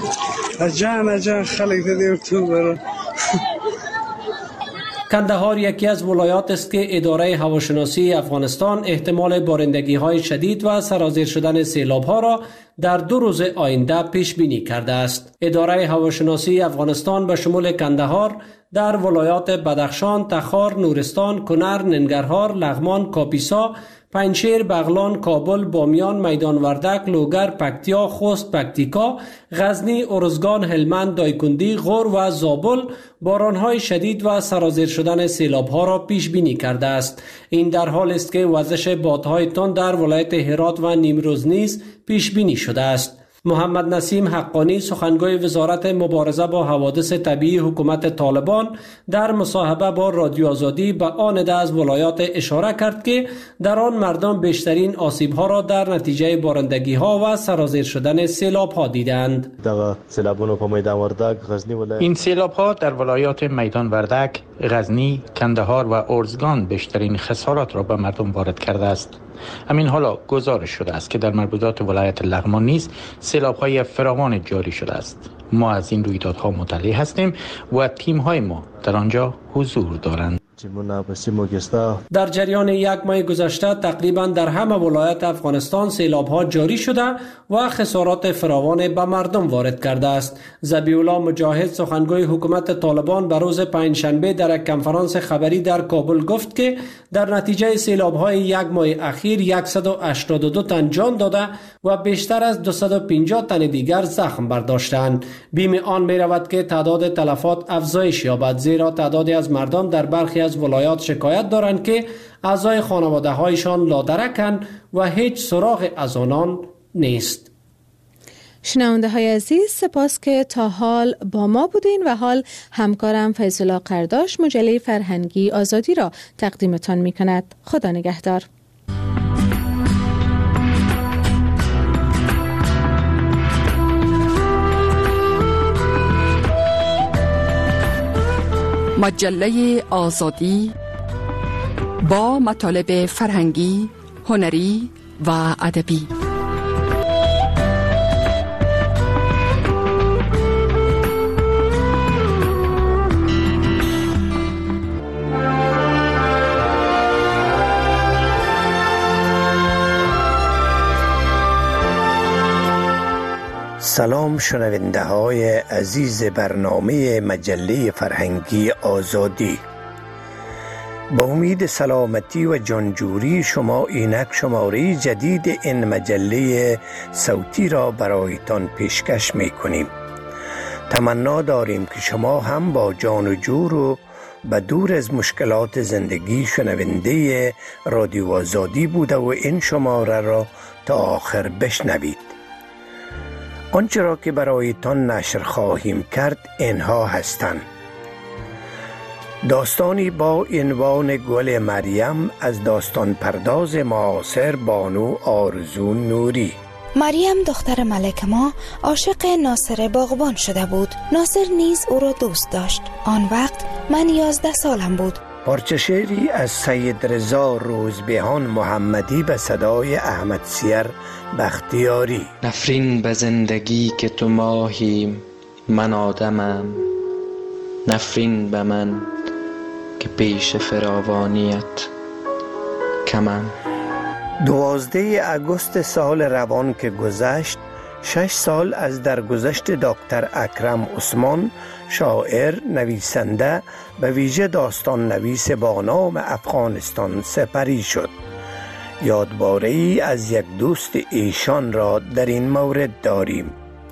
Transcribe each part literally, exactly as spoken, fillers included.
اجان اجان خلق دیدیم تو برو. کندهار یکی از ولایات است که اداره هواشناسی افغانستان احتمال بارندگی‌های شدید و سرازیر شدن سیلاب‌ها را در دو روز آینده پیش بینی کرده است. اداره هواشناسی افغانستان به شمول کندهار در ولایات بدخشان، تخار، نورستان، کنر، ننگرهار، لغمان، کاپیسا، پنجشیر، بغلان، کابل، بامیان، میدان وردک، لوگر، پکتیا، خوست، پکتیکا، غزنی، ارزگان، هلمند، دایکندی، غور و زابل بارانهای شدید و سرازیر شدن سیلاب‌ها را پیش بینی کرده است. این در حال است که وزش بادهای تند در ولایت هرات و نیمروز نیز پیش بینی شده است. محمد نسیم حقانی سخنگوی وزارت مبارزه با حوادث طبیعی حکومت طالبان در مصاحبه با رادیو آزادی به آن عده از ولایات اشاره کرد که در آن مردم بیشترین آسیب‌ها را در نتیجه بارندگی‌ها و سرازیر شدن سیلاب‌ها دیدند. این سیلاب‌ها در ولایات میدان وردک، غزنی، کندهار و ارزگان بیشترین خسارات را به مردم وارد کرده است. همین حالا گزارش شده است که در مربوطات ولایت لغمان نیز سیلاب‌های فراوان جاری شده است. ما از این رویدادها مطلع هستیم و تیم‌های ما در آنجا حضور دارند. در جریان یک ماه گذشته تقریبا در همه ولایات افغانستان سیلاب‌ها جاری شده و خسارات فراوان به مردم وارد کرده است. ذبیح الله مجاهد سخنگوی حکومت طالبان به روز پنجشنبه در یک کنفرانس خبری در کابل گفت که در نتیجه سیلاب‌های یک ماه اخیر صد و هشتاد و دو تن جان داده و بیشتر از دویست و پنجاه تن دیگر زخم برداشتند. بیم آن می‌رود که تعداد تلفات افزایش یابد، زیرا تعدادی از مردم در برخی از ولایات شکایت دارند که اعضای خانواده هایشان لادرکند و هیچ سراغ از آنان نیست. شنونده های عزیز، سپاس که تا حال با ما بودین و حال همکارم فیض‌الله قرداش مجله فرهنگی آزادی را تقدیمتان می کند. خدا نگهدار. مجله آزادی با مطالب فرهنگی، هنری و ادبی. سلام شنونده های عزیز برنامه مجله فرهنگی آزادی. با امید سلامتی و جانجوری شما اینک شماره جدید این مجله صوتی را برایتان پیشکش می کنیم. تمنا داریم که شما هم با جان و جور و به دور از مشکلات زندگی شنونده رادیو آزادی بوده و این شماره را تا آخر بشنوید. آنچه را که برایتان نشر خواهیم کرد اینها هستند: داستانی با عنوان گل مریم از داستان پرداز معاصر بانو آرزو نوری. مریم دختر ملک ما عاشق ناصر باغبان شده بود. ناصر نیز او را دوست داشت. آن وقت من یازده سالم بود. پارچه شعری از سید رضا روزبهان محمدی به صدای احمد سیر بختیاری. نفرین به زندگی که تو ماهی من آدمم، نفرین به من که پیش فراوانیت کمم. دوازده آگوست سال روان که گذشت، شش سال از درگذشت دکتر اکرم عثمان، شاعر، نویسنده، به ویژه داستان نویس با نام افغانستان سپری شد. یادباره‌ای از یک دوست ایشان را در این مورد داریم.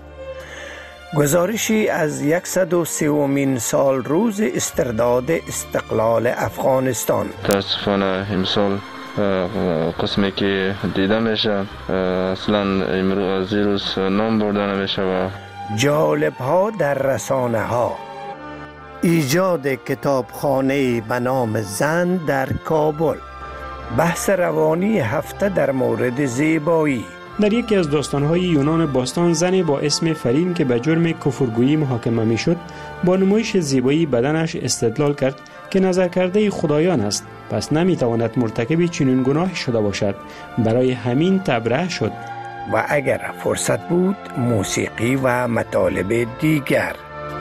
گزارشی از صد و سومین سال روز استرداد استقلال افغانستان. متاسفانه امسال قسمی که دیده میشه اصلا امروز روز نام برده نمیشه. و جالب ها در رسانه ها. ایجاد کتابخانه به نام زن در کابل. بحث روانی هفته در مورد زیبایی. در یکی از داستان‌های یونان باستان زنی با اسم فرین که به جرم کفرگویی محاکمه می‌شد با نمایش زیبایی بدنش استدلال کرد که نظر کرده خدایان است، پس نمی‌تواند مرتکب چنین گناهی شده باشد. برای همین تبرئه شد. و اگر فرصت بود موسیقی و مطالب دیگر.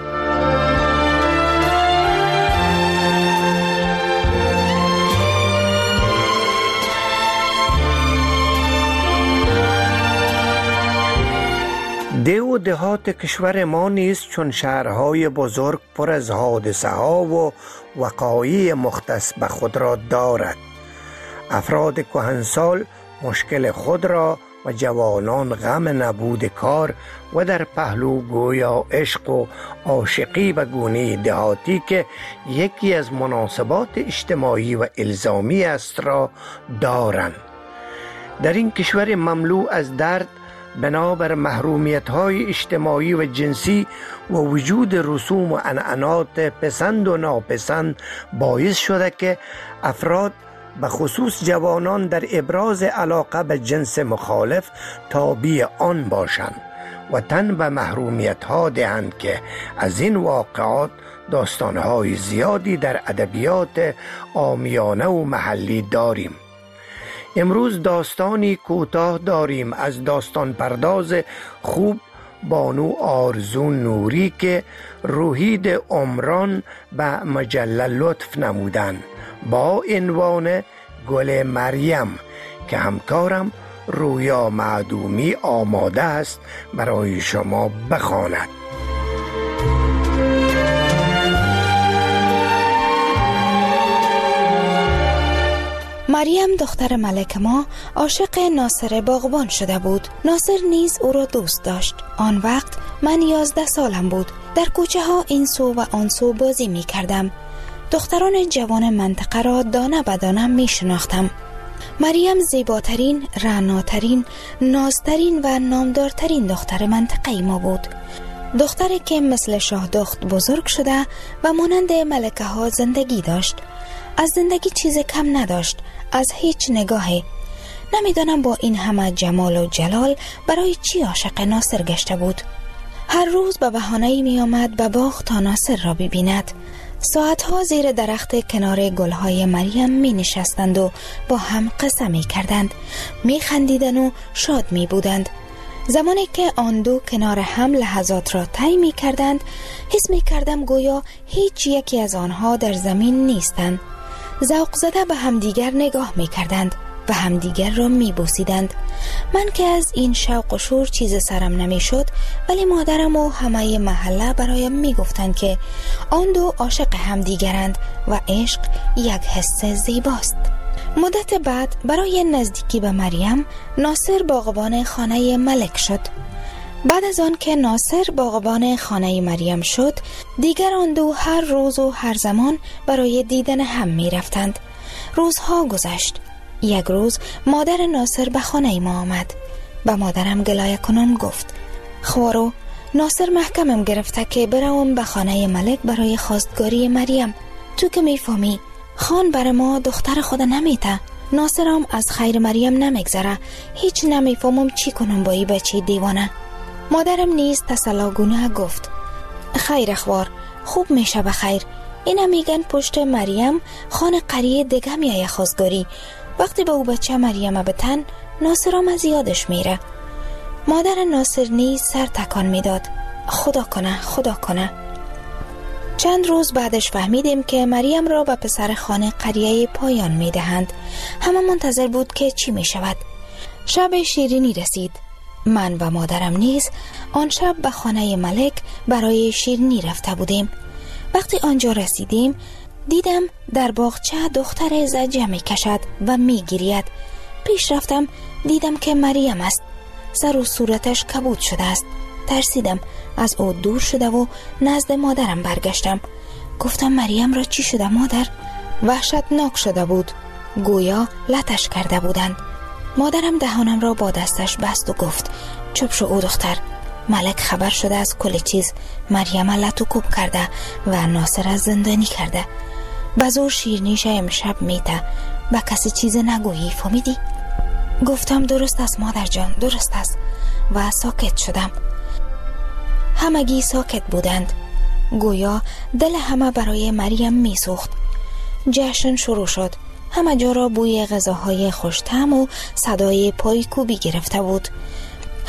ده و دهات کشور ما نیز چون شهرهای بزرگ پر از حادثه ها و وقایع مختص به خود را دارد. افراد کهنسال مشکل خود را و جوانان غم نبود کار و در پهلو گویا عشق و عاشقی و گونه دهاتی که یکی از مناسبات اجتماعی و الزامی است را دارند. در این کشور مملو از درد بنابر محرومیت‌های اجتماعی و جنسی و وجود رسوم و عنعنات پسند و ناپسند باعث شده که افراد به خصوص جوانان در ابراز علاقه به جنس مخالف تابع آن باشند و تن به محرومیت‌ها دهند که از این واقعات داستان‌های زیادی در ادبیات عامیانه و محلی داریم. امروز داستانی کوتاه داریم از داستان پرداز خوب بانو آرزو نوری که روحید عمران به مجله لطف نمودند با عنوان گل مریم که همکارم رویا معدومی آماده است برای شما بخواند. مریم دختر ملک ما عاشق ناصر باغبان شده بود. ناصر نیز او را دوست داشت. آن وقت من یازده سالم بود. در کوچه ها این سو و آن سو بازی می کردم. دختران جوان منطقه را دانه بدانه می شناختم. مریم زیباترین، رعناترین، نازترین و نامدارترین دختر منطقه ما بود. دختری که مثل شاهدخت بزرگ شده و مانند ملکه ها زندگی داشت. از زندگی چیز کم نداشت، از هیچ نگاهی. نمیدانم با این همه جمال و جلال برای چی عاشق ناصر گشته بود. هر روز به بهانه‌ای می آمد به باغ تا ناصر را ببیند. ساعتها زیر درخت کنار گلهای مریم می نشستند و با هم قصه می کردند، می خندیدند و شاد می بودند. زمانی که آن دو کنار هم لحظات را طی می کردند، حس می کردم گویا هیچ یکی از آنها در زمین نیستند. ذوق زده به همدیگر نگاه می کردند و همدیگر را می بوسیدند. من که از این شوق و شور چیز سرم نمی شد، ولی مادرم و همه محله برایم می گفتند که آن دو عاشق همدیگرند و عشق یک حس زیباست. مدت بعد برای نزدیکی به مریم ناصر باغبان خانه ملک شد. بعد از آن که ناصر باغبان خانه مریم شد، دیگر آن دو هر روز و هر زمان برای دیدن هم می رفتند. روزها گذشت. یک روز مادر ناصر به خانه ما آمد. به مادرم گلایه کنان گفت: خوارو، ناصر محکمم گرفته که بروم به خانه ملک برای خواستگاری مریم. تو که می فهمی خان بر ما دختر خود نمیته. ناصرم از خیر مریم نمیگذره. هیچ نمیفهمم چی کنم با این بچه دیوانه. مادرم نیز تسلاگونه گفت: خیر اخوار، خوب میشه بخیر. اینا میگن پشت مریم خان قریه دیگه میایه خواستگاری. وقتی به او بچه مریم بتن، ناصرم از یادش میره. مادر ناصر نیز سر تکان میداد: خدا کنه، خدا کنه. چند روز بعدش فهمیدیم که مریم را به پسر خانه قریه پایان میدهند. همه منتظر بود که چی میشود. شب شیرینی رسید. من و مادرم نیز آن شب به خانه ملک برای شیرینی رفته بودیم. وقتی آنجا رسیدیم دیدم در باغچه دختر زجه می کشد و می گرید. پیش رفتم، دیدم که مریم است. سر و صورتش کبود شده است. ترسیدم، از او دور شده و نزد مادرم برگشتم. گفتم مریم را چی شده مادر؟ وحشتناک شده بود. گویا لطش کرده بودند. مادرم دهانم را با دستش بست و گفت: چوب شو او دختر، ملک خبر شده از کل چیز. مریم لطو کوب کرده و ناصر از زندانی کرده. بزور شیرنیش امشب میته، با کسی چیز نگویی، فهمیدی؟ گفتم درست است مادر جان، درست است، و ساکت شدم. همگی ساکت بودند. گویا دل همه برای مریم میسوخت. جشن شروع شد. همه جا را بوی غذاهای خوش‌طعم و صدای پای کوبی گرفته بود.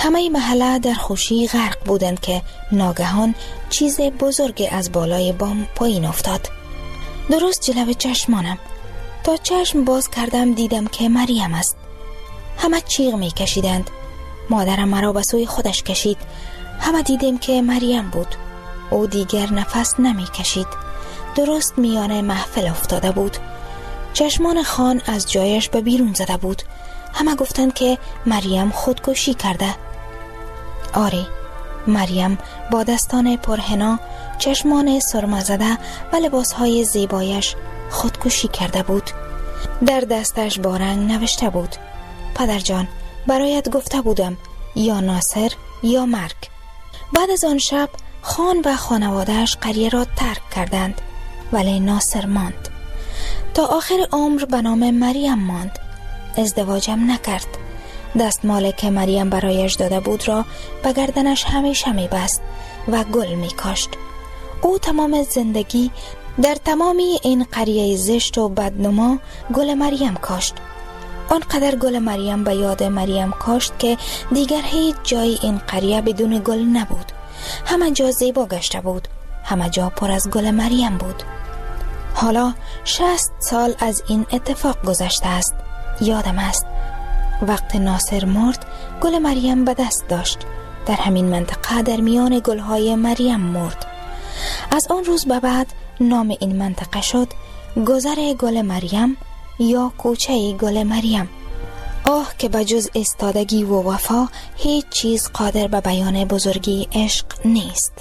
همه محله در خوشی غرق بودند که ناگهان چیز بزرگی از بالای بام پایین افتاد. درست جلوی چشمانم. تا چشم باز کردم دیدم که مریم است. همه چیغ می کشیدند. مادرم مرا به سوی خودش کشید. همه دیدیم که مریم بود. او دیگر نفس نمی کشید. درست میان محفل افتاده بود. چشمان خان از جایش به بیرون زده بود. همه گفتند که مریم خودکشی کرده. آری، مریم با دستان پرهنا، چشمان سرمه زده و لباسهای زیبایش خودکشی کرده بود. در دستش با رنگ نوشته بود: پدر جان، برایت گفته بودم یا ناصر یا مرگ. بعد از آن شب خان و خانوادهش قریه را ترک کردند، ولی ناصر ماند. تا آخر عمر به نام مریم ماند. ازدواجم نکرد. دستمالی که مریم برایش داده بود را به گردنش همیشه می بست و گل می کاشت. او تمام زندگی در تمامی این قریه زشت و بدنما گل مریم کاشت. آنقدر گل مریم به یاد مریم کاشت که دیگر هیچ جای این قریه بدون گل نبود. همه جا زیبا گشته بود. همه جا پر از گل مریم بود. حالا شصت سال از این اتفاق گذشته است. یادم است وقت ناصر مرد گل مریم به دست داشت. در همین منطقه در میان گلهای مریم مرد. از آن روز به بعد نام این منطقه شد گذر گل مریم یا کوچه گل مریم. آه که بجز استادگی و وفا هیچ چیز قادر به بیان بزرگی عشق نیست.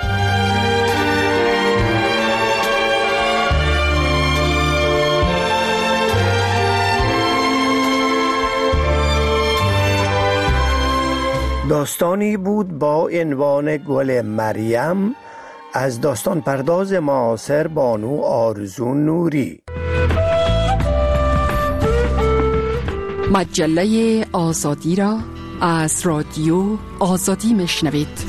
داستانی بود با عنوان گل مریم از داستان پرداز معاصر بانو آرزو نوری. مجله آزادی را از رادیو آزادی میشنوید.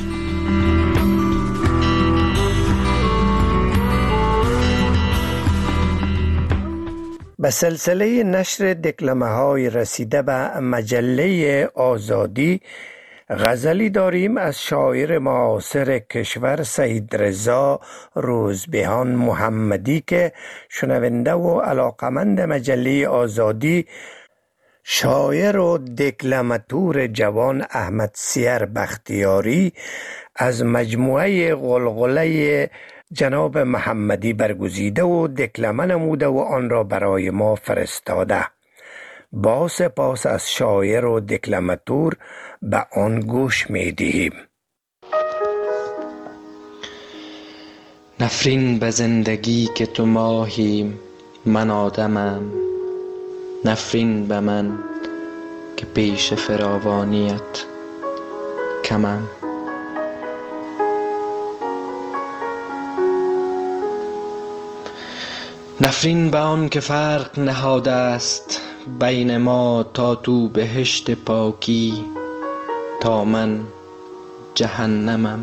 به سلسله نشر دکلمه های رسیده به مجله آزادی غزلی داریم از شاعر معاصر کشور سید رضا روزبهان محمدی که شنونده و علاقمند مجله آزادی شاعر و دکلماتور جوان احمد سیر بختیاری از مجموعه غلغله جناب محمدی برگزیده و دکلمه نموده و آن را برای ما فرستاده. با سپاس از شاعر و دکلماتور به آن گوش می دهیم. نفرین به زندگی که تو ماهی من آدمم، نفرین به من که پیش فراوانیت کمم. نفرین به آن که فرق نهاده است بین ما، تا تو بهشت پاکی تا من جهنمم.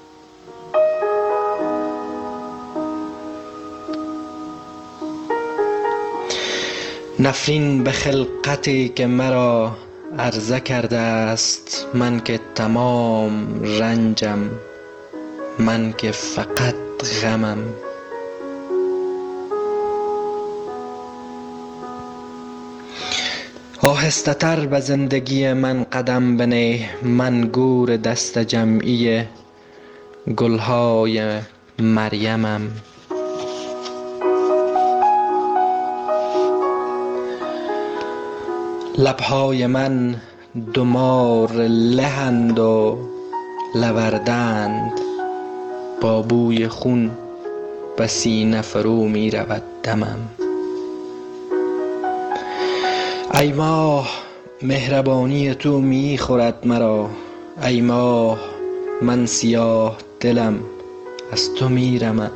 نفرین به خلقتی که مرا عرضه کرده است، من که تمام رنجم، من که فقط غمم. آهسته تر به زندگی من قدم بنه، من گور دست جمعی گلهای مریمم. لبهای من دمار لهند و لوردند، با بوی خون به سینه فرو می رود دمم. ای ماه مهربانی تو می خورد مرا، ای ماه من سیاه دلم از تو می رمم.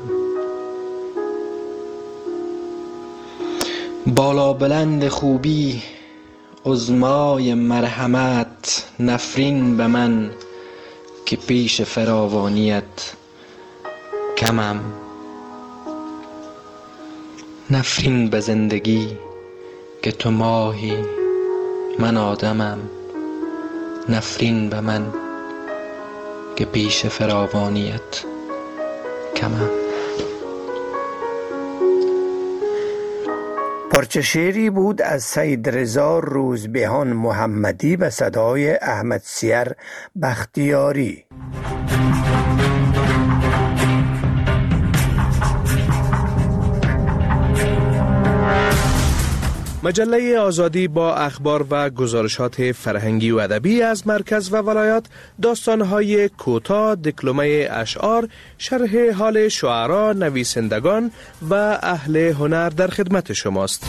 بالا بلند خوبی عظمای مرحمت، نفرین به من که پیش فراوانیت کمم. نفرین به زندگی که تو ماهی من آدمم، نفرین به من که پیش فراوانیت کمم. پارچه شعری بود از سید رضا روزبهان محمدی به صدای احمد سیر بختیاری. مجله آزادی با اخبار و گزارشات فرهنگی و ادبی از مرکز و ولایات، داستان‌های کوتاه، دکلمه اشعار، شرح حال شعرا، نویسندگان و اهل هنر در خدمت شماست.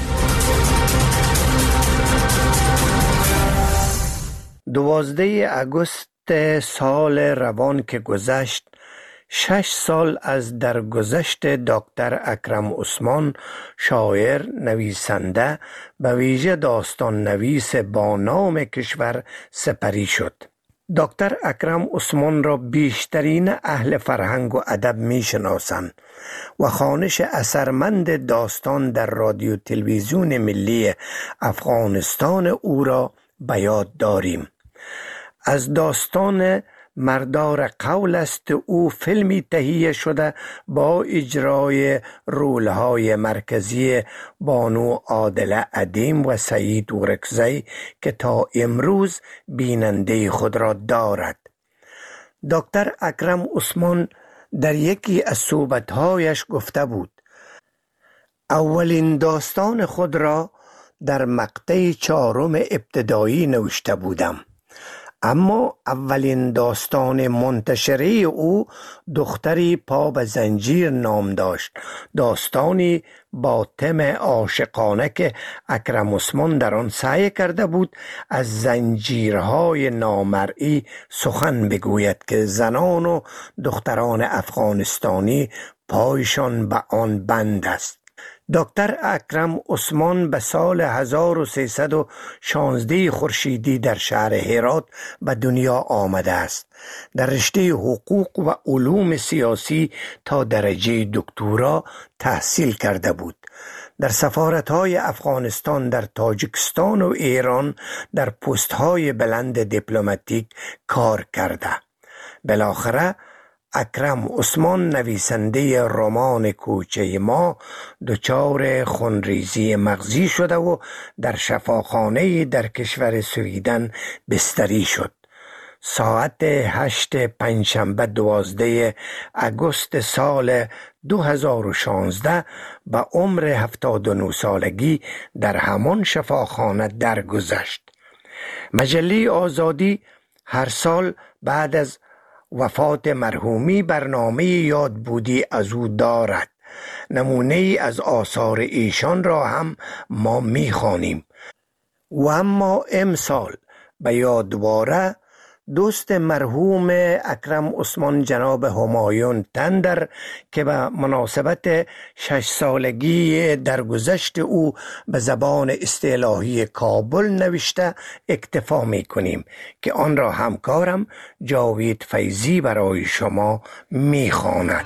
دوازده اگست سال روان که گذشت، شش سال از درگذشت دکتر اکرم عثمان، شاعر، نویسنده، به ویژه داستان نویس با نام کشور سپری شد. دکتر اکرم عثمان را بیشترین اهل فرهنگ و ادب می شناسند و خوانش اثرمند داستان در رادیو تلویزیون ملی افغانستان او را به یاد داریم. از داستان مردار قول است او فیلمی تهیه شده با اجرای رولهای مرکزی بانو عادله ادیم و سعید ورکزی که تا امروز بیننده خود را دارد. دکتر اکرم عثمان در یکی از صحبتهایش گفته بود: اولین داستان خود را در مقطع چهارم ابتدایی نوشته بودم، اما اولین داستان منتشره او دختری پا به زنجیر نام داشت، داستانی با تم عاشقانه که اکرم عثمان در آن سعی کرده بود از زنجیرهای نامرئی سخن بگوید که زنان و دختران افغانستانی پایشان به آن بند است. دکتر اکرم عثمان به سال هزار و سیصد و شانزده خورشیدی در شهر هرات به دنیا آمده است. در رشته حقوق و علوم سیاسی تا درجه دکترا تحصیل کرده بود. در سفارت‌های افغانستان در تاجیکستان و ایران در پست‌های بلند دیپلماتیک کار کرده. بالاخره اکرم عثمان نویسنده رمان کوچه ما دچار خونریزی مغزی شده و در شفاخانه در کشور سویدن بستری شد. ساعت هشت پنجشنبه دوازده اگست سال دو هزار و شانزده به عمر هفتاد و نه سالگی در همان شفاخانه درگذشت. مجله آزادی هر سال بعد از وفات مرحومی برنامه یادبودی از او دارد. نمونه از آثار ایشان را هم ما می‌خوانیم. و اما امسال به یادواره دوست مرحوم اکرم عثمان جناب همایون تندر که به مناسبت شش سالگی درگذشت او به زبان اصطلاحی کابل نوشته اکتفا می کنیم که آن را همکارم جاوید فیضی برای شما می خواند.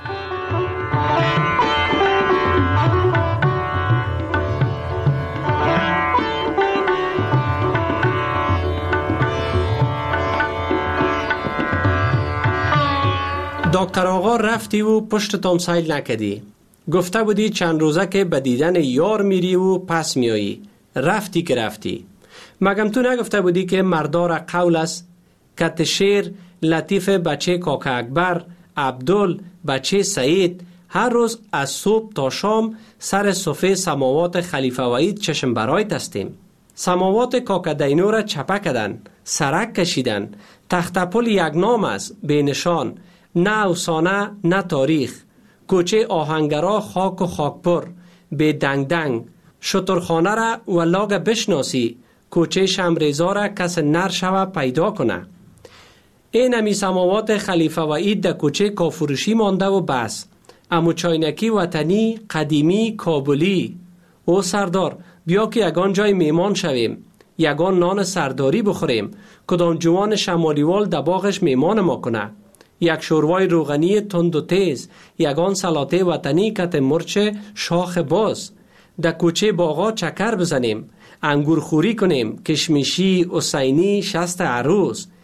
دکتر آقا رفتی و پشتتان سیل نکدی. گفته بودی چند روزه که به دیدن یار میری و پس میایی. رفتی که رفتی. مگم تو نگفته بودی که مردار قول است؟ کت شیر، لطیف بچه کاکا اکبر، عبدال بچه سعید هر روز از صبح تا شام سر صفه سماوات خلیفه وحید چشم برایت هستیم. سماوات کاکا دینو را چپه کدن، سرک کشیدن. تخت پل یک نام است، به نشان، نه افسانه نه تاریخ. کوچه آهنگرا خاک و خاکپر، به دنگ دنگ. شترخانه را ولاگ بشناسی، کوچه شمریزا را کس نر شوه پیدا کنه. این همی سماوات خلیفه وحید در کوچه کافروشی مانده و بس. امو چاینکی وطنی قدیمی کابلی. او سردار بیا که یگان جای میمان شویم، یگان نان سرداری بخوریم، کدام جوان شمالیوال در باغش میمان ما کنه. یک شوروای روغنی تند و تیز، یگان سلاطه وطنی کت مرچ شاخ باز. در کوچه باغا چکر بزنیم، انگور خوری کنیم، کشمیشی، حسینی، شست عروس.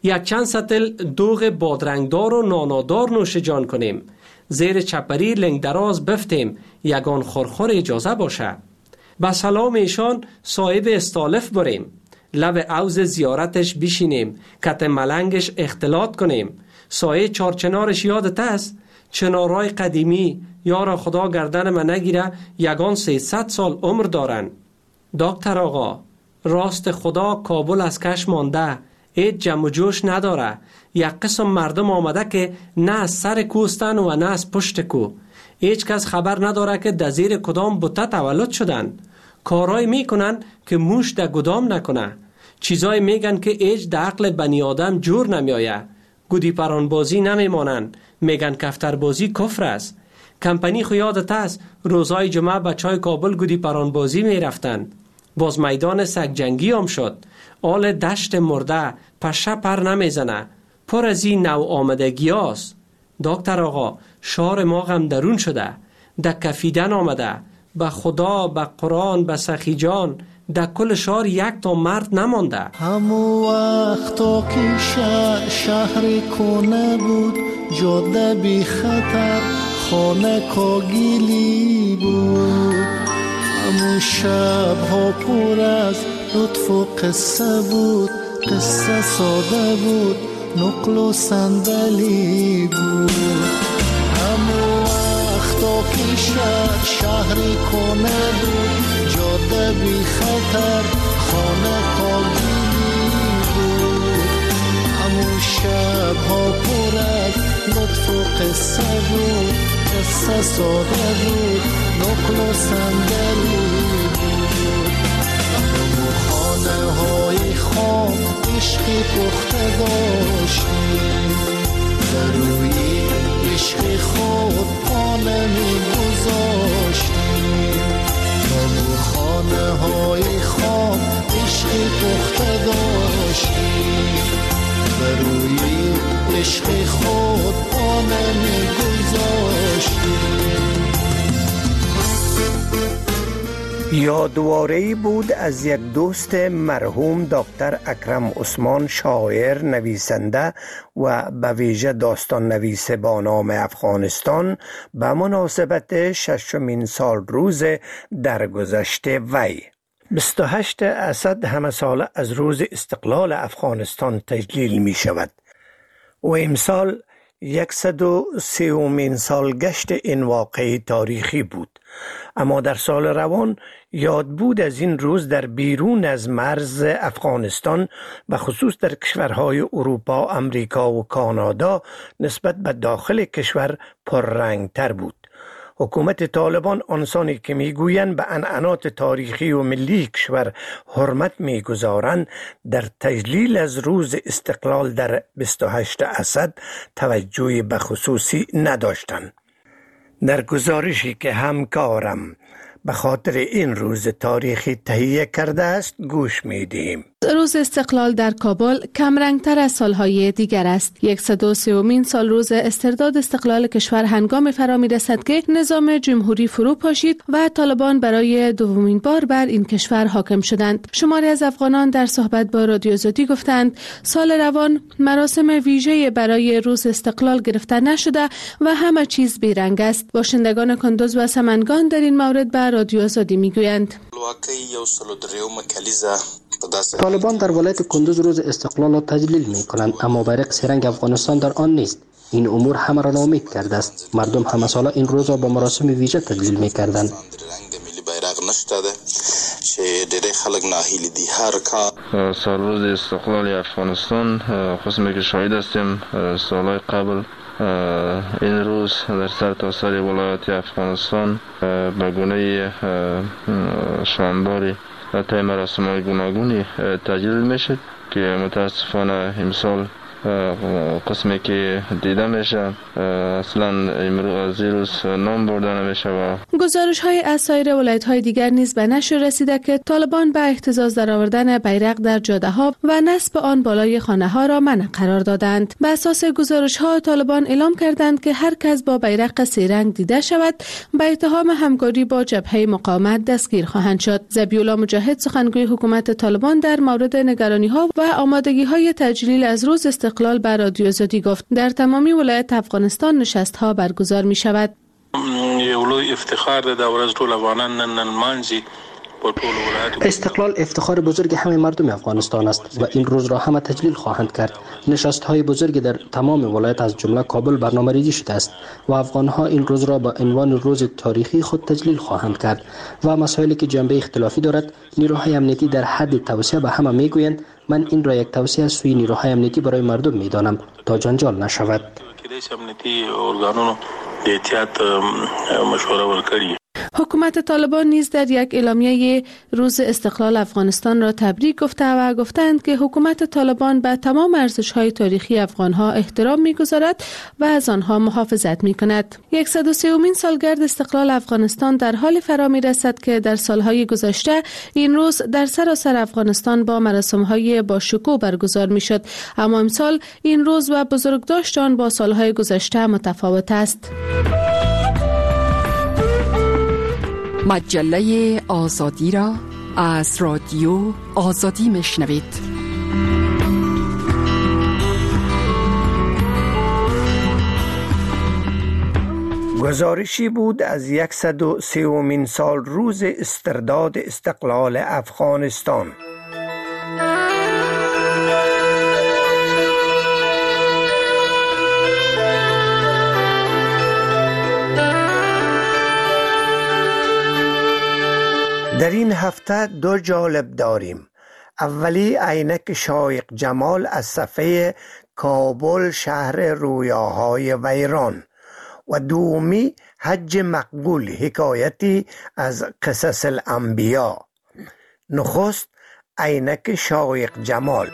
یک چند سطل دوغ بادرنگدار و نانادار نوش جان کنیم. زیر چپری لنگ دراز بفتیم یگان خورخور اجازه باشه. به سلام ایشان صاحب استالف بریم. لب عوض زیارتش بشینیم. کت ملنگش اختلاط کنیم. سایه چارچنارش یادت است؟ چنارای قدیمی یارا خدا گردن من نگیره یگان سیصد سال عمر دارن. دکتر آقا راست خدا کابل از کش مانده، هیچ جمع و جوش نداره. یک قسم مردم آمده که نه از سر کوستن و نه از پشت کو. هیچ کس خبر نداره که در زیر کدام بوته تولد شدن. کارای میکنن که موش در گدام نکنه. چیزای میگن که هیچ در عقل بنی آدم جور نمیایه. گودی پران بازی نمیمانن. میگن کفتر بازی کفر است. کمپنی خو یادت است روزای جمعه بچهای کابل گودی پران بازی میرفتن. باز میدان سگ جنگی هم شد. آل دشت مرده پشه پر نمیزنه. پر از این نو آمدگی هاست. دکتر آقا شعر ما غم درون شده. در کفیدن آمده. به خدا، به قرآن، به سخی جان در کل شهر یک تا مرد نمانده. همو وقتا که شهر, شهر کنه بود، جاده بی خطر خانه کاگیلی بود. همو شب ها پر از لطف و قصه بود، قصه ساده بود، نقل و صندلی بود. همو وقتا که شهر, شهر کنه بود، جاده بی خطر خانه کاگیلی بود. همون شب ها پر از لطف و قصه بود، قصه ساده بود، نقل و صندلی بود. همون خانه های خام عشقی پخته داشتیم، در روی عشق خود پانه می گذاشتیم. همون خانه های خام عشقی پخته داشتیم، بر روی عشق خود پانه می گذاشتیم. یادواره‌ای بود از یک دوست مرحوم دکتر اکرم عثمان، شاعر، نویسنده و به ویژه داستان نویس با نام افغانستان، به مناسبت ششمین سال روز درگذشت وی. بیست و هشت اسد همه ساله از روز استقلال افغانستان تجلیل می شود و امسال صد و سیومین سالگشت این واقعه تاریخی بود. اما در سال روان یاد بود از این روز در بیرون از مرز افغانستان و خصوص در کشورهای اروپا، امریکا و کانادا نسبت به داخل کشور پررنگتر بود. حکومت طالبان آنسانی که میگویند به عنعنات تاریخی و ملی کشور حرمت میگذارند در تجلیل از روز استقلال در بیست و هشت اسد توجهی به خصوصی نداشتند. در گزارشی که همکارم به خاطر این روز تاریخی تهیه کرده است گوش میدیم. روز استقلال در کابل کم رنگتر از سالهای دیگر است. صد و سیومین سال روز استرداد استقلال کشور هنگام فرا می رسد که نظام جمهوری فرو پاشید و طالبان برای دومین بار بر این کشور حاکم شدند. شماری از افغانان در صحبت با رادیو آزادی گفتند سال روان مراسم ویژه برای روز استقلال گرفته نشده و همه چیز بیرنگ است. باشندگان کندوز و سمنگان در این مورد به رادیو آزادی می گویند. طالبان در ولایت کندوز روز استقلال را تجلیل می کنند، اما بیرق سرنگ افغانستان در آن نیست. این امور همه را ناامید کرده است. مردم همه ساله این روز را با مراسم ویژه تجلیل می کردند. سال روز استقلال افغانستان خصوصی که شاهد هستیم سالهای قبل این روز در سر تا سر ولایت افغانستان به گونه شانداری طی مراسم های گوناگونی تجلیل میشد که متاسفانه امسال قسمی که دیده میشه اصلا امروز روز نام برده نمیشه. و گزارش های از سایر ولایت های دیگر نیز به نشر رسیده که طالبان به اهتزاز درآوردن بیرق در جاده ها و نصب آن بالای خانه ها را منع قرار دادند. به اساس گزارش ها طالبان اعلام کردند که هر کس با بیرق سه رنگ دیده شود به اتهام همکاری با جبهه مقاومت دستگیر خواهند شد. ذبیح‌الله مجاهد سخنگوی حکومت طالبان در مورد نگرانی ها و آمادگی های تجلیل از روز استقلال به رادیو آزادی گفت در تمامی ولایت افغانستان نشست ها برگزار می شود. یو لوی افتخار د ورځ ټول افغانان نن مانځي. استقلال افتخار بزرگ همه مردم افغانستان است و این روز را همه تجلیل خواهند کرد. نشست های بزرگی در تمام ولایت از جمله کابل برنامه‌ریزی شده است و افغان ها این روز را با عنوان روز تاریخی خود تجلیل خواهند کرد و مسائلی که جنبه اختلافی دارد نیروهای امنیتی در حد توصیه به همه میگویند. من این را یک توصیه از سوی نیروهای امنیتی برای مردم میدانم تا جنجال نشود. حکومت طالبان نیز در یک اعلامیه روز استقلال افغانستان را تبریک گفته و گفتند که حکومت طالبان به تمام ارزش‌های تاریخی افغان‌ها احترام می‌گذارد و از آنها محافظت می‌کند. صد و سومین سالگرد استقلال افغانستان در حال فرا می‌رسد که در سال‌های گذشته این روز در سراسر افغانستان با مراسم‌های باشکوه برگزار می‌شد، اما امسال این روز و بزرگداشت آن با سال‌های گذشته متفاوت است. مجله آزادی را از رادیو آزادی میشنوید. گزارشی بود از صد و سومین سال روز استرداد استقلال افغانستان. در این هفته دو جالب داریم. اولی عینک شایق جمال از صفحه کابل شهر رویاهای ویران و دومی حج مقبول حکایتی از قصص الانبیا. نخست عینک شایق جمال.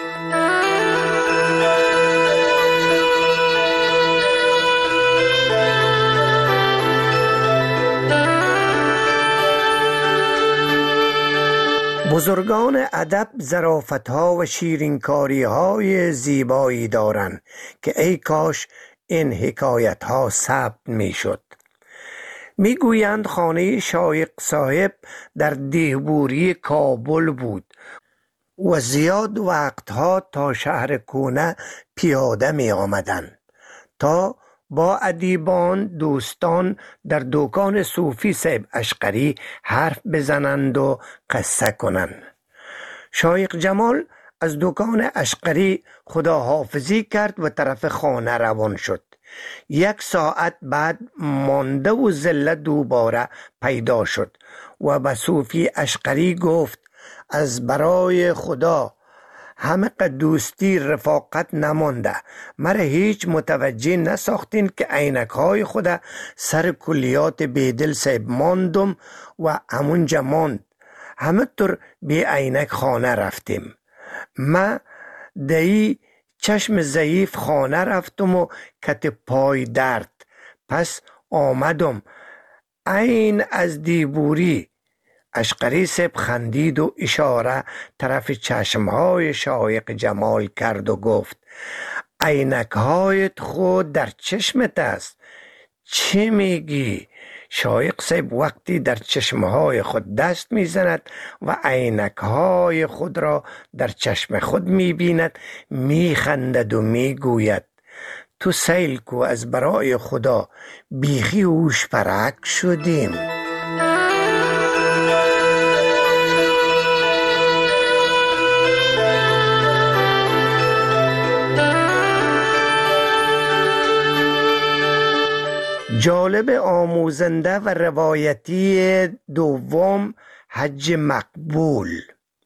بزرگان ادب ظرافت‌ها و شیرینکاری‌های زیبایی دارند که ای کاش این حکایت‌ها ثبت می‌شد. می‌گویند خانه شایق صاحب در دیهبوری کابل بود و زیاد وقتها تا شهر کونه پیاده می‌آمدند تا با ادیبان دوستان در دکان صوفی صاحب اشقری حرف بزنند و قصه کنند. شایق جمال از دکان اشقری خداحافظی کرد و طرف خانه روان شد. یک ساعت بعد مانده و زله دوباره پیدا شد و به صوفی اشقری گفت از برای خدا همه قد دوستی رفاقت نمانده، مرا هیچ متوجه نساختین که عینک های خود سر کلیات بیدل صاحب ماندم و همونجا ماند. همه طور بی عینک خانه رفتیم. من دایی چشم ضعیف خانه رفتم و کت پای درد، پس آمدم عین از دیبوری. اشقری صاحب خندید و اشاره طرف چشمهای شایق جمال کرد و گفت عینک هایت خود در چشمت است. چه میگی؟ شایق صاحب وقتی در چشمهای خود دست میزند و عینک های خود را در چشم خود میبیند میخندد و میگوید تو سیل کو از برای خدا بیخی هوش پرک شدیم. جالب آموزنده و روایتی دوم حج مقبول.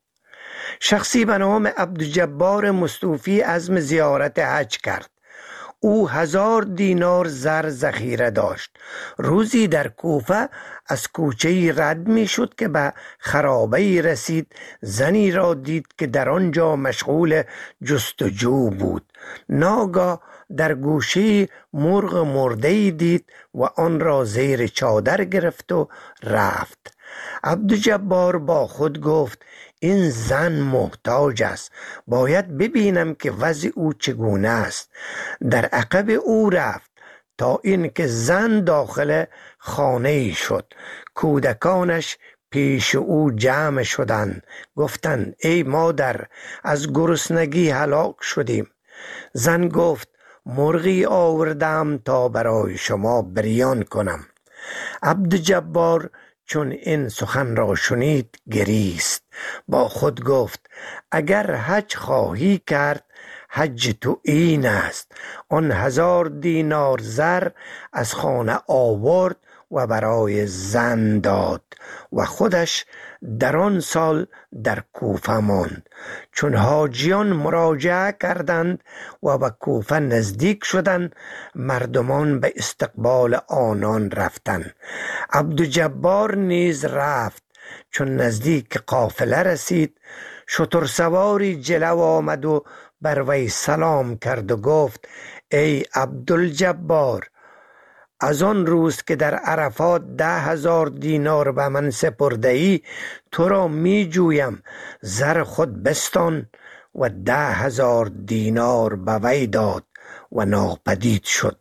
شخصی به نام عبدالجبار مصطفی عزم زیارت حج کرد. او هزار دینار زر ذخیره داشت. روزی در کوفه از کوچه‌ای رد می شد که به خرابه‌ای رسید. زنی را دید که در آنجا مشغول جستجو بود. ناگاه در گوشه مرغ مرده‌ای دید و آن را زیر چادر گرفت و رفت. عبدالجبار با خود گفت این زن محتاج است، باید ببینم که وضع او چگونه است. در عقب او رفت تا اینکه زن داخل خانه ای شد. کودکانش پیش او جمع شدند، گفتند ای مادر، از گرسنگی هلاک شدیم. زن گفت مرغی آوردم تا برای شما بریان کنم. عبدالجبار چون این سخن را شنید گریست. با خود گفت اگر حج خواهی کرد حج تو این است. آن هزار دینار زر از خانه آورد و برای زن داد و خودش در آن سال در کوفه ماند. چون حاجیان مراجعه کردند و به کوفه نزدیک شدند، مردمان به استقبال آنان رفتند. عبدالجبار نیز رفت. چون نزدیک قافله رسید، شترسواری جلو آمد و بر وی سلام کرد و گفت ای عبدالجبار، از آن روز که در عرفات ده هزار دینار به من سپرده ای، تو را می جویم. زر خود بستان و ده هزار دینار به وی داد و ناپدید شد.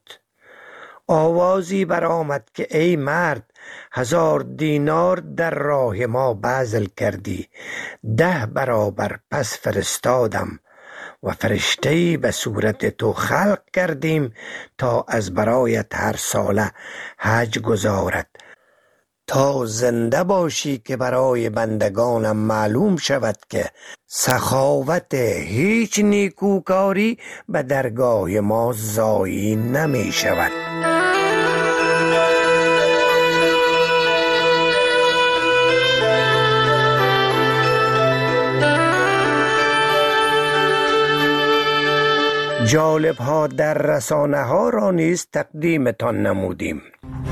آوازی برآمد که ای مرد، هزار دینار در راه ما بذل کردی، ده برابر پس فرستادم و فرشته‌ای به صورت تو خلق کردیم تا از برایت هر ساله حج گزارد، تا زنده باشی که برای بندگانم معلوم شود که سخاوت هیچ نیکوکاری به درگاه ما ضایع نمی شود. جالب ها در رسانه ها را نیز تقدیمتان نمودیم.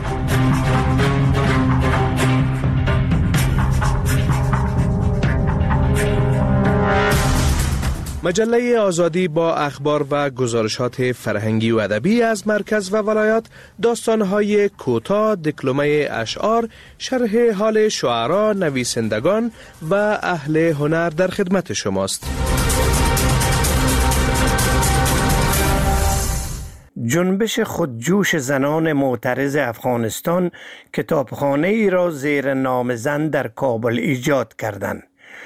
مجله آزادی با اخبار و گزارشات فرهنگی و ادبی از مرکز و ولایات، داستان‌های کوتاه، دکلمه اشعار، شرح حال شعرا، نویسندگان و اهل هنر در خدمت شماست. جنبش خودجوش زنان معترض افغانستان کتابخانه ای را زیر نام زن در کابل ایجاد کردند.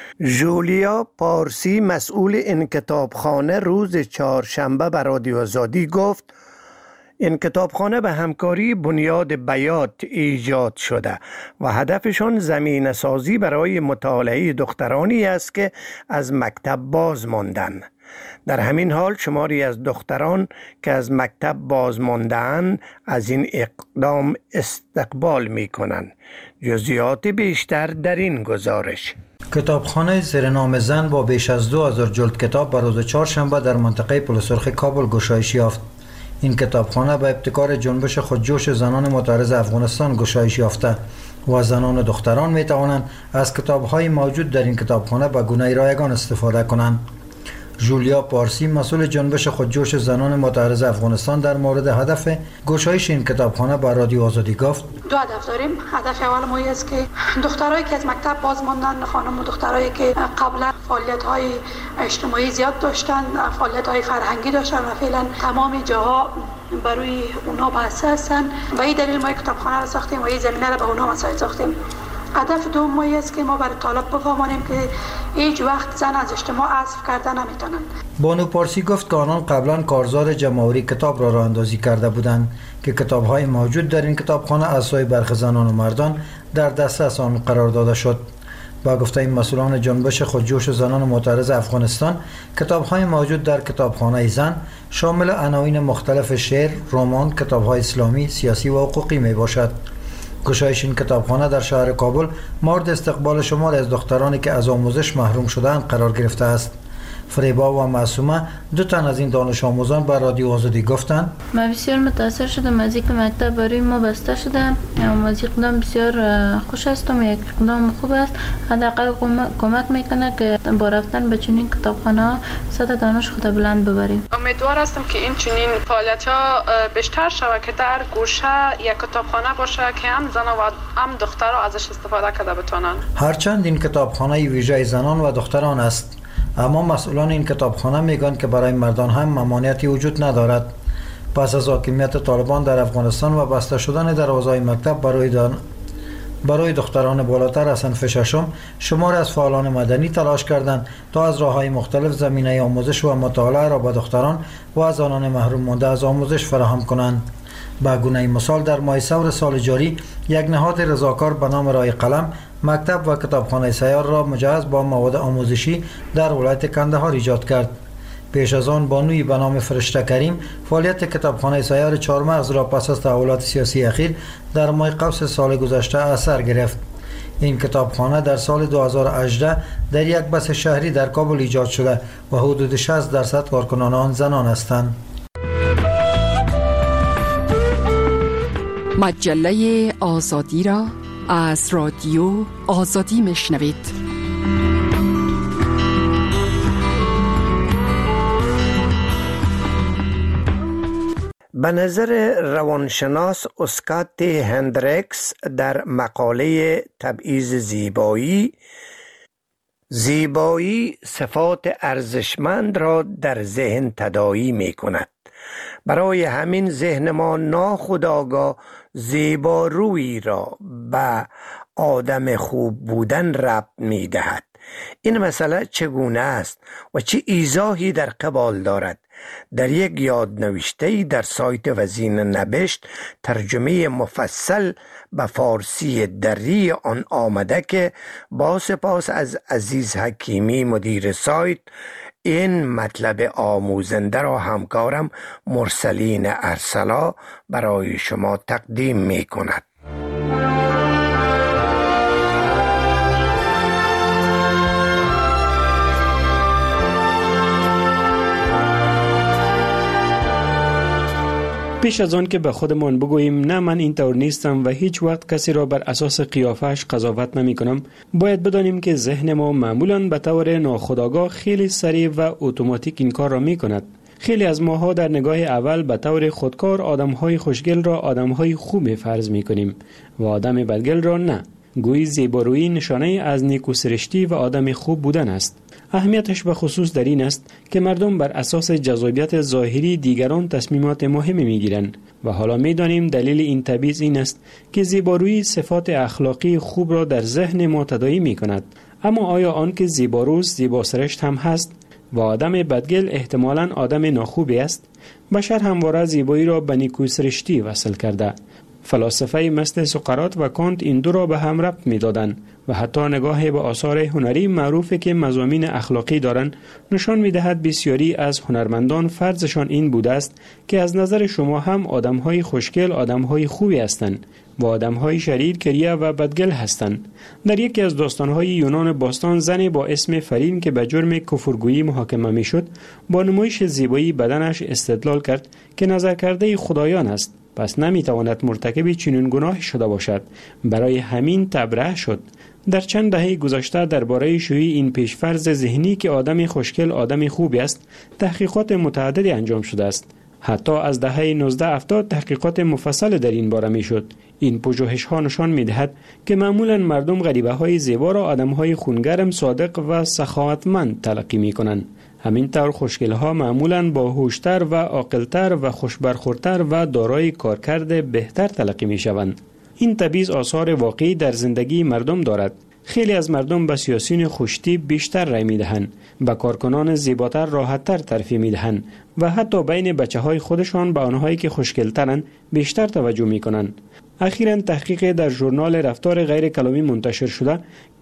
ژولیا پارسی مسئول این کتابخانه روز چهارشنبه به رادیو آزادی گفت این کتابخانه به همکاری بنیاد بیات ایجاد شده و هدفشان زمینه سازی برای مطالعه دخترانی است که از مکتب باز ماندند. در همین حال شماری از دختران که از مکتب باز مانده‌اند از این اقدام استقبال می کنند. جزئیات بیشتر در این گزارش. کتابخانه زیر نام زن با بیش از دو هزار جلد کتاب به روز چهارشنبه در منطقه پل سرخ کابل گشایش یافت. این کتابخانه به ابتکار جنبش خودجوش زنان معترض افغانستان گشایش یافته و زنان و دختران می توانند از کتاب‌های موجود در این کتابخانه به گونه رایگان استفاده کنند. ژولیا پارسی مسئول جنبش خودجوش زنان معترض افغانستان در مورد هدف گشایش این کتابخانه با رادیو آزادی گفت دو هدف داریم. هدف اول ما است که دخترایی که از مکتب باز ماندن، خانم و دخترایی که قبلا فعالیت‌های اجتماعی زیاد داشتن، فعالیت‌های فرهنگی داشتن و فعلا تمام جاها برای اونا بحث هستن و این دلیل ما کتابخانه را ساختیم و این زمینه را به اونا مساعد ساختیم. هدف دوم ما است که ما برای طالب بفهمانیم که هیچ وقت زن از اجتماع حذف کرده نمیتونند. بانو پارسی گفت که آنان قبلا کارزار جمع‌آوری کتاب را راه اندازی کرده بودند که کتاب‌های موجود در این کتابخانه از سوی برخی زنان و مردان در دسترس آن قرار داده شد. با گفته این مسئولان جنبش خودجوش زنان معترض افغانستان، کتاب‌های موجود در کتابخانه زن شامل عناوین مختلف شعر، رمان، کتاب‌های اسلامی، سیاسی و حقوقی میباشد. گشایش این کتابخانه در شهر کابل مورد استقبال شمار از دخترانی که از آموزش محروم شدند قرار گرفته است. فریبا و معصومه دو تن از این دانش آموزان به رادیو آزادی گفتند من بسیار متاثر شدم از اینکه مکتب برای ما بسته شده. از یک قدم بسیار خوش هستم، یک قدم خوب است. حداقل کمک میکنه که با رفتن به چنین کتابخانه سطح دانش خود بلند ببریم. امیدوار هستم که این چنین فعالیت‌ها بیشتر شود که در گوشه یک کتابخانه باشه که هم زن و هم دخترها ازش استفاده کرده بتونن. هرچند این کتابخانه ویژه زنان و دختران است، اما مسئولان این کتابخانه میگن که برای مردان هم ممانعتی وجود ندارد. پس از حاکمیت طالبان در افغانستان و بسته شدن دروازه‌های مکتب برای دان... برای دختران بالاتر از صنف ششم، شمار از فعالان مدنی تلاش کردند تا از راه‌های مختلف زمینه آموزش و مطالعه را به دختران و زنان محروم مانده از آموزش فراهم کنند. به گونه مثال در ماه ثور سال جاری یک نهاد رضاکار به نام رای قلم مکتب و کتابخانه سیار را مجهز با مواد آموزشی در ولایت کندهار ایجاد کرد. پیش از آن بانوی به نام فرشته کریم فعالیت کتابخانه سیار چهارمغز را پس از تحولات سیاسی اخیر در ماه قوس سال گذشته از سر گرفت. این کتابخانه در سال دو هزار و هجده در یک بس شهری در کابل ایجاد شده و حدود شصت درصد کارکنان آن زنان هستند. مجله آزادی را از رادیو آزادی میشنوید. به نظر روانشناس اسکات هندرکس در مقاله تبعیض زیبایی، زیبایی صفات ارزشمند را در ذهن تداعی می کند. برای همین ذهن ما ناخودآگاه زیبارویی را به آدم خوب بودن ربط می دهد. این مسئله چگونه است و چه ایضاحی در قبال دارد؟ در یک یادنوشته در سایت وزین نبشت ترجمه مفصل به فارسی دری آن آمده که با سپاس از عزیز حکیمی مدیر سایت این مطلب آموزنده را همکارم مرسلین ارسلا برای شما تقدیم می کند. پیش از آن که به خودمان بگوییم نه من این طور نیستم و هیچ وقت کسی را بر اساس قیافش قضاوت نمی کنم، باید بدانیم که ذهن ما معمولاً به طور ناخودآگاه خیلی سریع و اتوماتیک این کار را می کند. خیلی از ماها در نگاه اول به طور خودکار آدم‌های خوشگل را آدم‌های خوب فرض می کنیم و آدم بدگل را نه. گویی زیبارویی نشانه از نیکوسرشتی و آدم خوب بودن است. اهمیتش به خصوص در این است که مردم بر اساس جذابیت ظاهری دیگران تصمیمات مهمی میگیرند و حالا میدانیم دلیل این تبعیض این است که زیبارویی صفات اخلاقی خوب را در ذهن ما تداعی می کند. اما آیا آن که زیباروست زیباسرشت هم هست و آدم بدگل احتمالاً آدم ناخوبی است؟ بشر همواره زیبایی را به نیکوسرشتی وصل کرده. فلاسفه مثل سقراط و کانت این دو را به هم ربط می دادن و حتی نگاه به آثار هنری معروفی که مضامین اخلاقی دارند نشان می دهد بسیاری از هنرمندان فرضشان این بوده است که از نظر شما هم آدمهای خوشگل آدمهای خوبی هستند و آدمهای شریر کریه و بدگل هستند. در یکی از داستانهای یونان باستان زنی با اسم فرین که به جرم کفرگویی محاکمه می شد با نمایش زیبایی بدنش استدلال کرد که نظر کرده خدایان است، پس نمیتواند مرتکب چنین گناهی شده باشد. برای همین تبرئه شد. در چند دهه گذشته درباره شیوع این پیشفرض ذهنی که آدم خوشگل آدم خوبی است تحقیقات متعددی انجام شده است. حتی از دهه نوزده هفتاد تحقیقات مفصل در این باره میشد. این پژوهش ها نشان میدهد که معمولا مردم غریبه های زیبا را آدم های خونگرم، صادق و سخاوتمند تلقی می کنند. همینطور خوشگل ها معمولا باهوشتر و عاقلتر و خوشبرخوردتر و دارای کارکرد بهتر تلقی می شوند. این تبعیض آثار واقعی در زندگی مردم دارد. خیلی از مردم به سیاسیون خوشتیپ بیشتر رای می دهند، به کارکنان زیباتر راحتتر ترفیع می دهند و حتی بین بچه های خودشان به آنهایی که خوشگلترند بیشتر توجه می کنند. اخیراً تحقیق در ژورنال رفتار غیر کلامی منتشر شده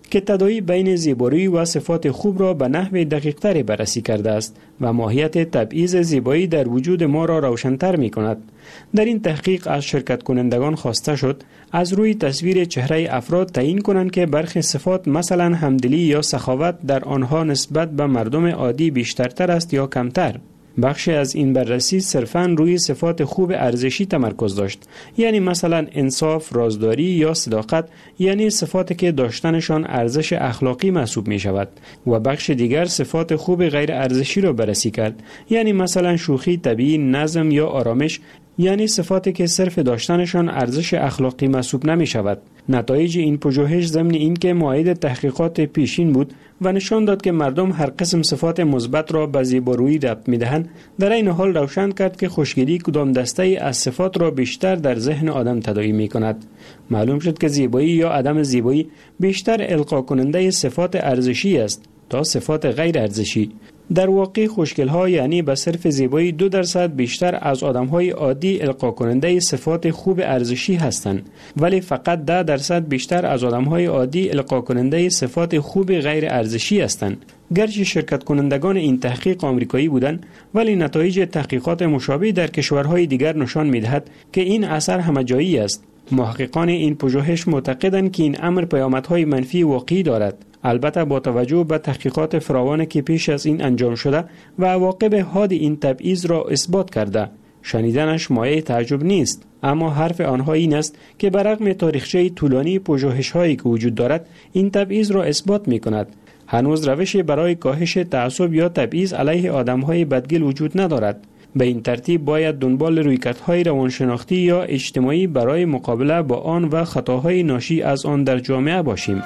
که تداعی بین زیبایی و صفات خوب را به نحو دقیق‌تری بررسی کرده است و ماهیت تبعیض زیبایی در وجود ما را روشن‌تر می‌کند. در این تحقیق از شرکت کنندگان خواسته شد از روی تصویر چهره افراد تعیین کنند که برخی صفات مثلا همدلی یا سخاوت در آنها نسبت به مردم عادی بیشترتر است یا کمتر. بخشی از این بررسی صرفاً روی صفات خوب ارزشی تمرکز داشت، یعنی مثلا انصاف، رازداری یا صداقت، یعنی صفاتی که داشتنشان ارزش اخلاقی محسوب می شود، و بخش دیگر صفات خوب غیر ارزشی را بررسی کرد، یعنی مثلا شوخی، طبیعی، نظم یا آرامش، یعنی صفاتی که صرف داشتنشان ارزش اخلاقی محسوب نمی شود. نتایج این پژوهش ضمن اینکه مؤید تحقیقات پیشین بود و نشان داد که مردم هر قسم صفات مثبت را به زیبارویی ربط می‌دهند، در این حال روشن کرد که خوشگلی کدام دسته از صفات را بیشتر در ذهن آدم تداعی می‌کند. معلوم شد که زیبایی یا عدم زیبایی بیشتر القا کننده صفات ارزشی است تا صفات غیر ارزشی. در واقع خوشگل‌ها یعنی به صرف زیبایی دو درصد بیشتر از آدم‌های عادی القا کننده صفات خوب ارزشی هستند، ولی فقط ده درصد بیشتر از آدم‌های عادی القا کننده صفات خوب غیر ارزشی هستند. گرچه شرکت کنندگان این تحقیق آمریکایی بودند، ولی نتایج تحقیقات مشابه در کشورهای دیگر نشان می‌دهد که این اثر همه‌جایی است. محققان این پژوهش معتقدند که این امر پیامدهای منفی واقعی دارد. البته با توجه به تحقیقات فراوانی که پیش از این انجام شده و عواقب حاد این تبعیض را اثبات کرده، شنیدنش مایه تعجب نیست. اما حرف آنها این است که برغم تاریخچه طولانی پژوهش‌هایی که وجود دارد، این تبعیض را اثبات می‌کند. هنوز روشی برای کاهش تعصب یا تبعیض علیه آدم‌های بدگل وجود ندارد. به این ترتیب باید دنبال رویکردهای روانشناختی یا اجتماعی برای مقابله با آن و خطاهای ناشی از آن در جامعه باشیم.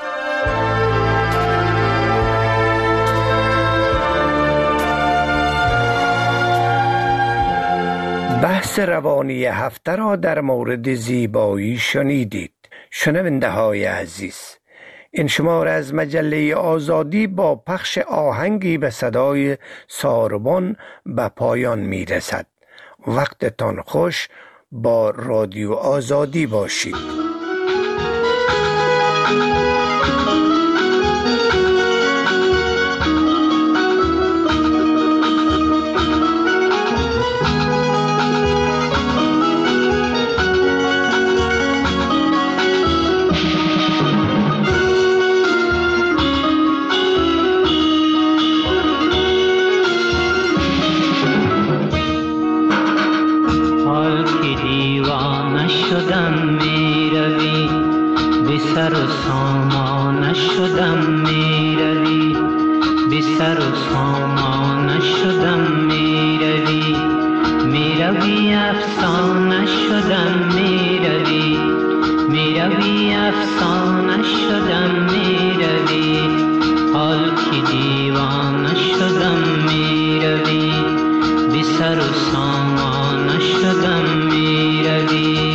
بحث روانی هفته را در مورد زیبایی شنیدید. شنونده های عزیز، این شماره از مجله آزادی با پخش آهنگی به صدای ساربان به پایان می رسد. وقتتان خوش، با رادیو آزادی باشید. سر و سامان شدم می روی، بی سر و سامان شدم می روی، می روی افسانه شدم می روی، می روی افسانه شدم می روی، حال که دیوانه شدم می روی، بی سر و سامان شدم می روی.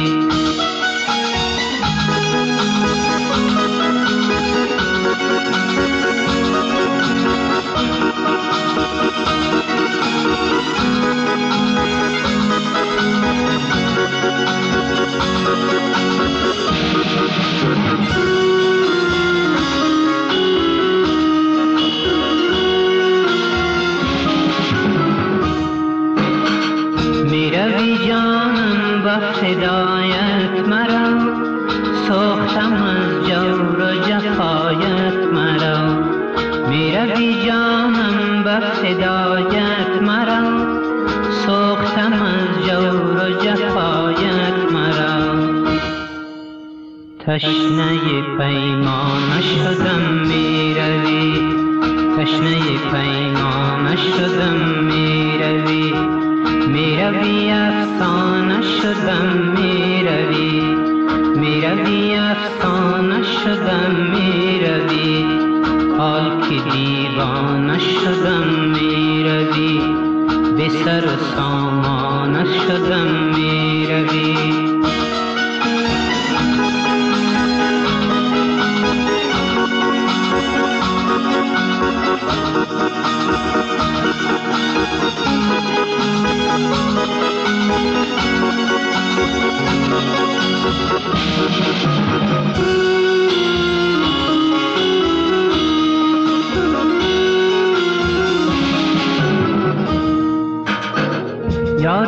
میروی جانم با فدایت مرا، سوختم از جور و جفایت مرا. میروی جانم با فدایت مرا، سوختم از جور و جفایت مرا. تشنه پیمانه شدم میروی، تشنه پیمانه شدم میروی، میروی افسانه شدم میروی، میروی افسانه شدم میروی، حال که دیوانه شدم میروی، به سر و سامانه شدم میروی.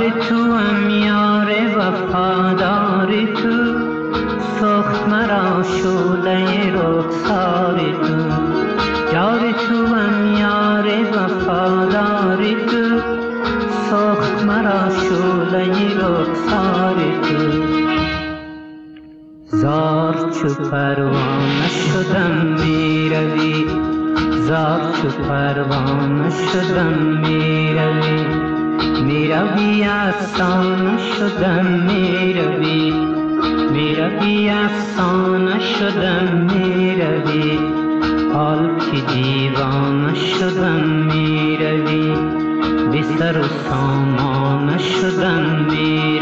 یار تو هم یار وفادار تو، سخت مرا شعله رخسار تو. یار تو هم یار وفادار تو، سخت مرا شعله رخسار تو. زار چو پروانه شدم می روی، زار چو پروانه شدم می روی. می روی افسانه شدم می روی، می روی افسانه شدم می روی. حال که دیوانه شدم می روی، بی سر و سامانه شدم می